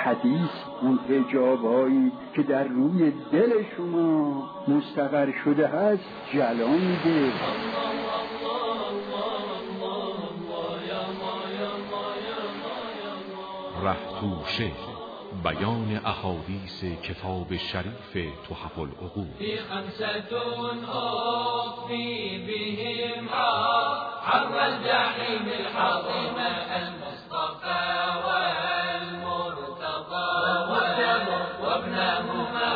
حدیث اون حجابایی که در روی دل شما مستقر شده هست جلا میده. رهتوشه، بیان احادیث کتاب شریف تحف العقول. في خمسة أخفي بهم حر الجحيم الحظيمة المصطفى والمرتضى وابنهما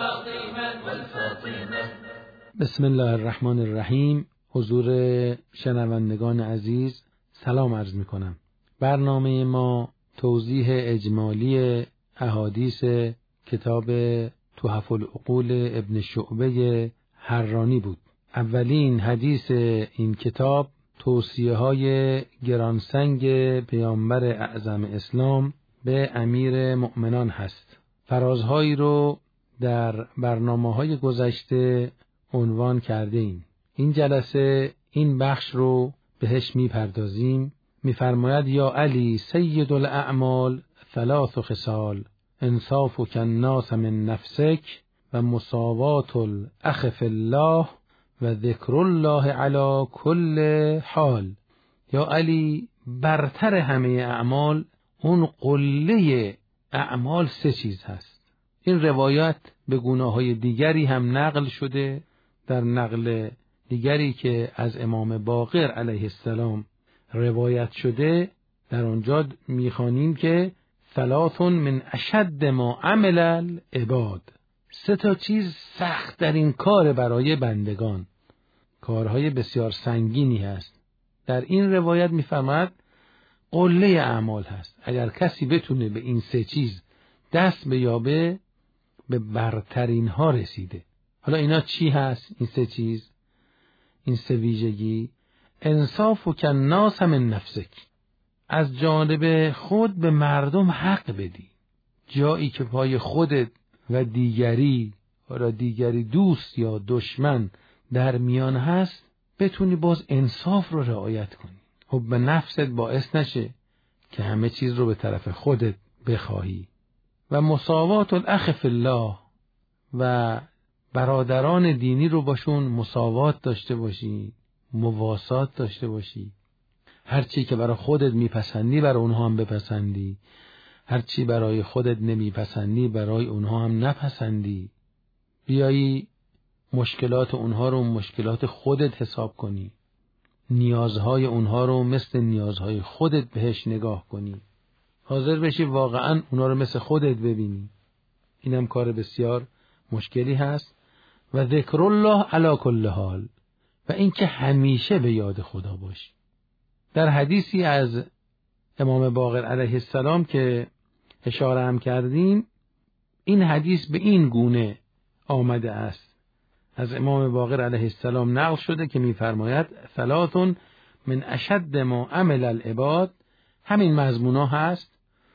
والفاطمة. بسم الله الرحمن الرحیم. حضور شنوندگان عزیز سلام عرض می کنم. برنامه ما توضیح اجمالی احادیث کتاب تحف العقول ابن شعبه حرانی بود. اولین حدیث این کتاب توصیه های گرانسنگ پیامبر اعظم اسلام به امیر مؤمنان هست. فرازهایی رو در برنامه‌های گذشته عنوان کرده ایم. این جلسه این بخش رو بهش میپردازیم. میفرماید یا علی سید الاعمال ثلاث خصال انصافک الناس من نفسک و مساوات الاخ فی الله و ذکر الله علی کل حال. یا علی، برتر همه اعمال، اون قله اعمال سه چیز هست. این روایت به گونه‌های دیگری هم نقل شده. در نقل دیگری که از امام باقر علیه السلام روایت شده در آنجا میخوانیم که ثلاث من اشد ما عمل العباد. سه تا چیز سخت در این کار برای بندگان، کارهای بسیار سنگینی هست. در این روایت میفرماید قله اعمال هست. اگر کسی بتونه به این سه چیز دست بیابه به برترین ها رسیده. حالا اینا چی هست؟ این سه چیز، این سه ویژگی: انصافک الناس من نفسک، از جانب خود به مردم حق بدی. جایی که پای خودت و دیگری دوست یا دشمن در میان هست بتونی باز انصاف رو رعایت کنی. حب نفست باعث نشه که همه چیز رو به طرف خودت بخواهی. و مساوات الاخ فی الله، و برادران دینی رو باشون مساوات داشته باشی، مواسات داشته باشی. هرچی که برای خودت میپسندی برای اونها هم بپسندی، هرچی برای خودت نمیپسندی برای اونها هم نپسندی. بیایی مشکلات اونها رو مشکلات خودت حساب کنی، نیازهای اونها رو مثل نیازهای خودت بهش نگاه کنی، حاضر بشی واقعا اونها رو مثل خودت ببینی. اینم کار بسیار مشکلی هست. و ذکر الله علی کل حال، و اینکه همیشه به یاد خدا باشی. در حدیثی از امام باقر علیه السلام که اشاره هم کردیم، این حدیث به این گونه آمده است. از امام باقر علیه السلام نقل شده که می‌فرماید ثلاث من اشد ما عمل العباد. همین مضمونا هست،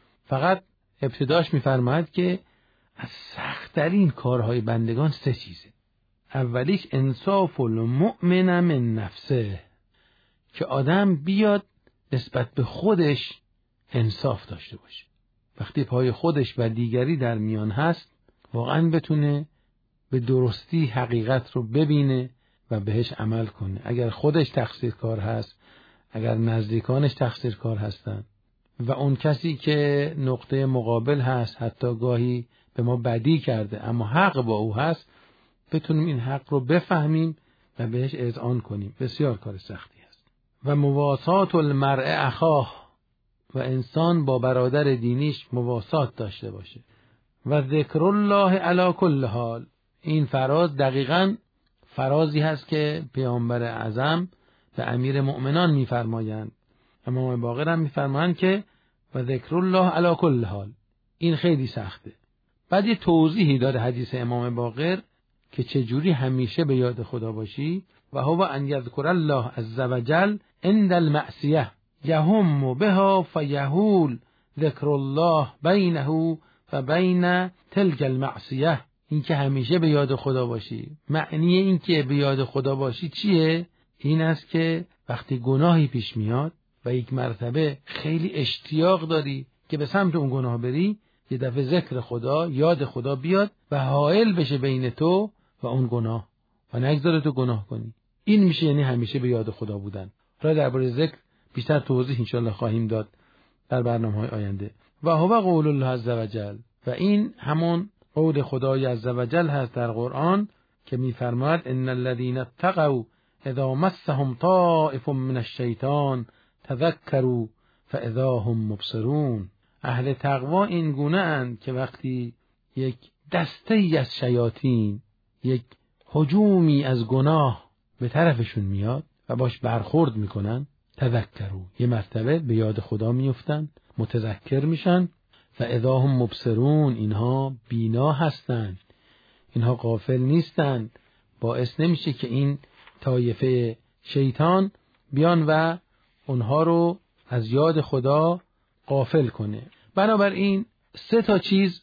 فقط ابتداش می‌فرماید که از سخت‌ترین کارهای بندگان سه چیزه. اولیش انصاف المؤمن من نفسه، که آدم بیاد نسبت به خودش انصاف داشته باشه. وقتی پای خودش و دیگری در میان هست واقعا بتونه به درستی حقیقت رو ببینه و بهش عمل کنه. اگر خودش تقصیرکار هست، اگر نزدیکانش تقصیرکار هستن و اون کسی که نقطه مقابل هست حتی گاهی به ما بدی کرده اما حق با او هست، بتونیم این حق رو بفهمیم و بهش اذعان کنیم. بسیار کار سختی است. و مواسات المرء اخاه، و انسان با برادر دینیش مواسات داشته باشه. و ذکر الله علی کل حال، این فراز دقیقاً فرازی هست که پیامبر اعظم به امیر مؤمنان میفرمایند. امام باقر هم میفرمایند که و ذکر الله علی کل حال. این خیلی سخته. بعد یه توضیحی داره حدیث امام باقر که چجوری همیشه به یاد خدا باشی. و هو ان یذکر الله عز وجل عند المعصیه یهم بها فیهول ذکر الله بینه و بین تلک المعصیه. این که همیشه به یاد خدا باشی، معنی این که به یاد خدا باشی چیه؟ این است که وقتی گناهی پیش میاد و یک مرتبه خیلی اشتیاق داری که به سمت اون گناه بری، یه دفعه ذکر خدا، یاد خدا بیاد و حائل بشه بین تو و اون گناه و نگذاره تو گناه کنی. این میشه یعنی همیشه به یاد خدا بودن. حالا درباره ذکر بیشتر توضیح انشاءالله خواهیم داد در برنامه‌های آینده. و هو قول الله عز وجل، و این همون قول خدای عز وجل هست در قرآن که می‌فرماید ان الذين اتقوا اذا مسهم طائف من الشیطان تذکروا فاذا هم مبصرون. اهل تقوا این گونه اند که وقتی یک دسته‌ای از شیاطین، یک هجومی از گناه به طرفشون میاد و باش برخورد میکنن، تذکروا، یه مرتبه به یاد خدا میفتن، متذکر میشن، فاذا هم مبصرون، اینها بینا هستند، اینها غافل نیستند. باعث نمیشه که این طایفه شیطان بیان و اونها رو از یاد خدا غافل کنه. بنابراین 3 چیز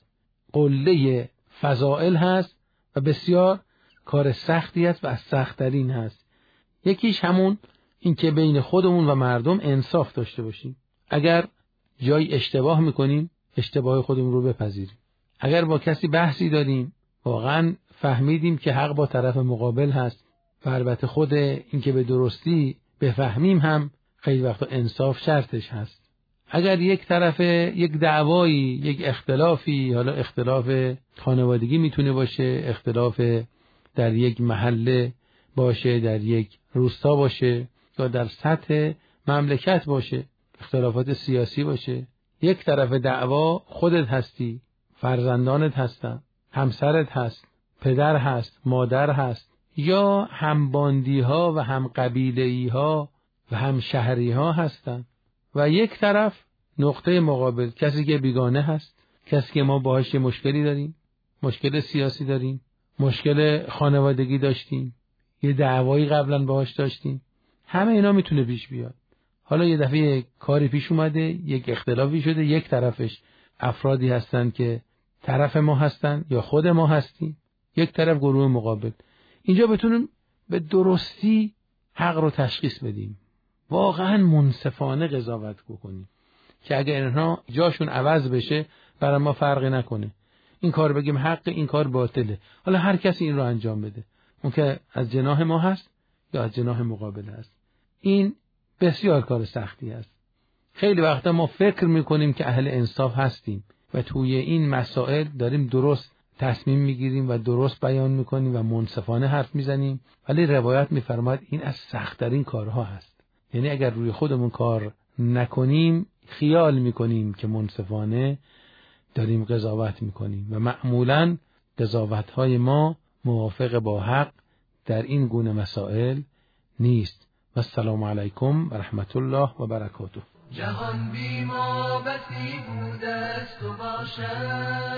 قله فضائل هست و بسیار کار سختی است و از سخت‌ترین هست. یکیش همون این که بین خودمون و مردم انصاف داشته باشیم. اگر جای اشتباه میکنیم، اشتباه خودمون رو بپذیریم. اگر با کسی بحثی داریم، واقعا فهمیدیم که حق با طرف مقابل هست و البته خود این که به درستی بفهمیم هم خیلی وقتا انصاف شرطش هست. اگر یک طرف یک دعوایی، یک اختلافی، حالا اختلاف خانوادگی میتونه باشه، اختلاف در یک محله باشه، در یک روستا باشه یا در سطح مملکت باشه، اختلافات سیاسی باشه، یک طرف دعوا خودت هستی، فرزندانت هستن، همسرت هست، پدر هست، مادر هست، یا همباندی ها و هم قبیله‌ای ها و هم شهری ها هستن، و یک طرف نقطه مقابل کسی که بیگانه هست، کسی که ما باهاش مشکلی داریم، مشکل سیاسی داریم، مشکل خانوادگی داشتیم، یه دعوایی قبلا باهاش داشتیم، همه اینا میتونه پیش بیاد. حالا یه دفعه کاری پیش اومده، یک اختلافی شده، یک طرفش افرادی هستن که طرف ما هستن یا خود ما هستیم، یک طرف گروه مقابل. اینجا بتونیم به درستی حق رو تشخیص بدیم، واقعا منصفانه قضاوت بکنیم که اگر اینها جاشون عوض بشه برای ما فرقی نکنه. این کار بگیم حق، این کار باطله، حالا هر کسی این رو انجام بده، اون که از جناح ما هست یا از جناح مقابل هست. این بسیار کار سختی است. خیلی وقتا ما فکر میکنیم که اهل انصاف هستیم و توی این مسائل داریم درست تصمیم میگیریم و درست بیان میکنیم و منصفانه حرف میزنیم، ولی روایت میفرماید این از سخت‌ترین کارها هست. یعنی اگر روی خودمون کار نکنیم خیال میکنیم که منصفانه داریم قضاوت میکنیم و معمولاً قضاوت‌های ما موافق با حق در این گونه مسائل نیست. و السلام علیکم و رحمت الله و برکاته. جهان بی ما بسی بوده است و باشد،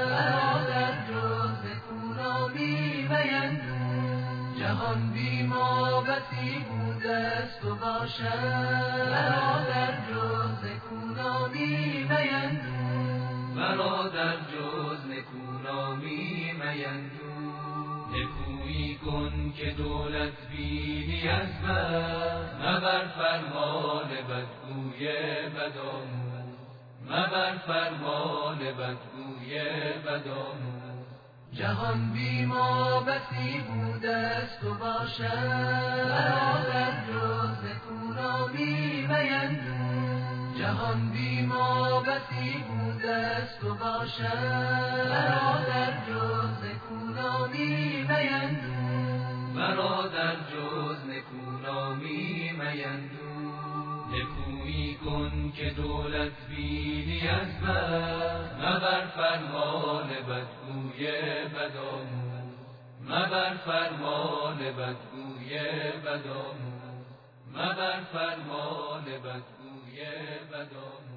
مرا در جز نکونامی بیندون. جهان بی ما بسی بوده است و باشد، مرا در جز نکونامی بیندون. مرا در جز نکونامی بیندون. نکویی کن که دولت بینی از من، مبر فرمان بدگوی بدآموز. مبر فرمان بدگوی بدآموز. جهان بی ما بسی بوده است و باشد، مرا در جز نکونامی بیندون. جهان بی ما بسی بوده است و باشد، مرا در جز نکونامی بیندون. مرا در جز نکونامی بیندون. نکویی کن که دولت بینی از من، مبر فرمان بدگوی بدآموز. مبر فرمان بدگوی بدآموز. مبر فرمان بدگوی بدآموز.